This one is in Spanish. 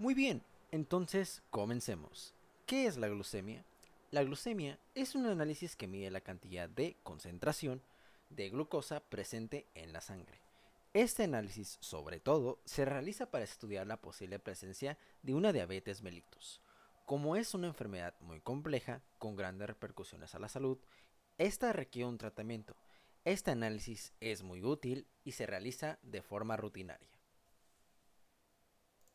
Muy bien, entonces comencemos. ¿Qué es la glucemia? La glucemia es un análisis que mide la cantidad de concentración de glucosa presente en la sangre. Este análisis, sobre todo, se realiza para estudiar la posible presencia de una diabetes mellitus. Como es una enfermedad muy compleja, con grandes repercusiones a la salud, esta requiere un tratamiento. Este análisis es muy útil y se realiza de forma rutinaria.